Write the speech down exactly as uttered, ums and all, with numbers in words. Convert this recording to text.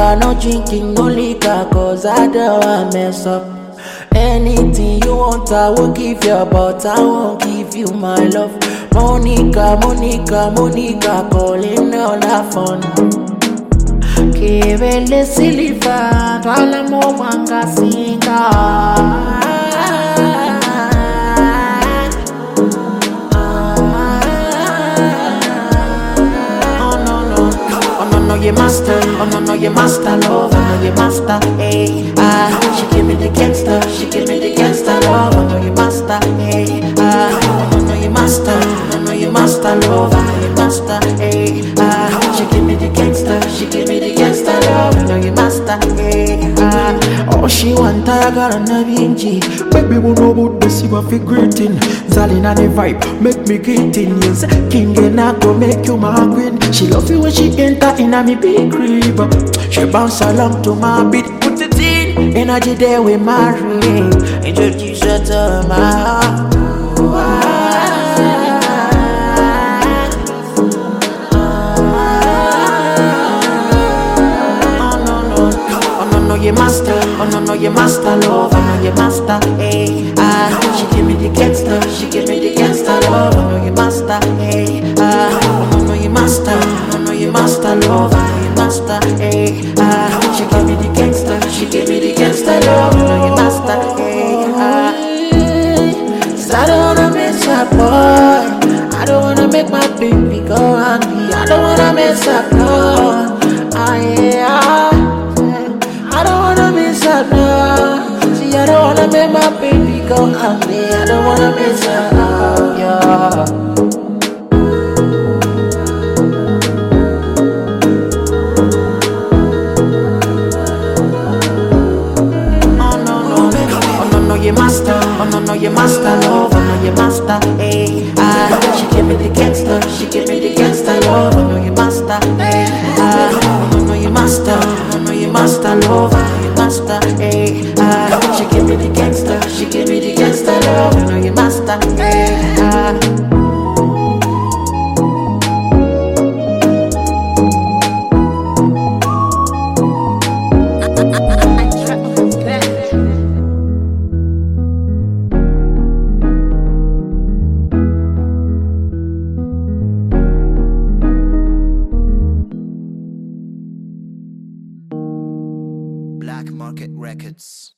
vodka, no drinking, no liquor, cause I don't want mess up. Anything you want, I will give you, but I won't give you my love. Monica, Monica, Monica, calling all that fun. Kevele Silva, Twala Mwanga Singa. You master, oh no no you master love, oh no you master, hey ah. She give me the gangster, she give me the gangster love, oh no you master, hey ah. Oh no you master, oh no you master love, oh no you master, hey ah. She give me the gangster, she give me the gangster love, oh no you master, hey ah. Oh she want I got a navinji, baby we know about this you have a greeting. Zalina the vibe, make me get in. Yes, King and I go make you my queen. She love you when she enter in a me big crib. She bounce along to my beat, put it in. Energy there we marry. Introduce her to my heart. Oh no no, oh no no you master, oh no no you master love, oh no you master, hey ah. She give me the gangster, she give me the gangster love, oh no you master, hey ah. Oh no no you master, oh no you master love, oh no you master, hey ah. She give me the gangster, she give me the gangster love, oh no you master, hey ah. 'Cause I don't wanna miss a boy, I don't wanna make my baby go angry, I don't wanna miss a boy, ah yeah. I don't wanna miss her, no. See, I don't wanna make my baby go hungry. I don't wanna miss her, oh, yeah. Oh no no, oh no no you master, oh no no you master love, oh no you master, hey ah. She give me the gangster, she give me the gangster love, oh no you master, hey ah. Oh no no you master, oh no you master love, oh no you master, hey ah. She give me the gangster, she give me the gangster love, oh no you master, hey ah. Black Market Records.